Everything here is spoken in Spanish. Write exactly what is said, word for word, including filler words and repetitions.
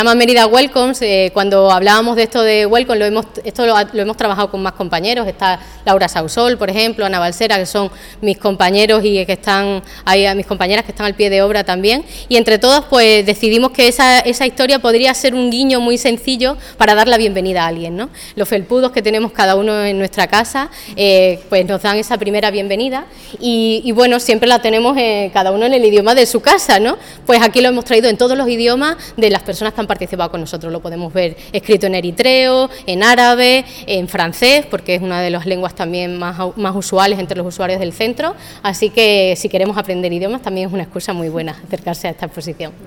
Se llama Mérida Welcomes. Eh, cuando hablábamos de esto de Welcome, lo hemos, esto lo, lo hemos trabajado con más compañeros. Está Laura Sausol, por ejemplo, Ana Balsera, que son mis compañeros y que están ahí, mis compañeras que están al pie de obra también. Y entre todos, pues decidimos que esa, esa historia podría ser un guiño muy sencillo para dar la bienvenida a alguien, ¿no? Los felpudos que tenemos cada uno en nuestra casa, eh, pues nos dan esa primera bienvenida y, y bueno, siempre la tenemos eh, cada uno en el idioma de su casa, ¿no? Pues aquí lo hemos traído en todos los idiomas de las personas que han participado con nosotros. Lo podemos ver escrito en eritreo, en árabe, en francés, porque es una de las lenguas también más, más usuales entre los usuarios del centro, así que si queremos aprender idiomas también es una excusa muy buena acercarse a esta exposición.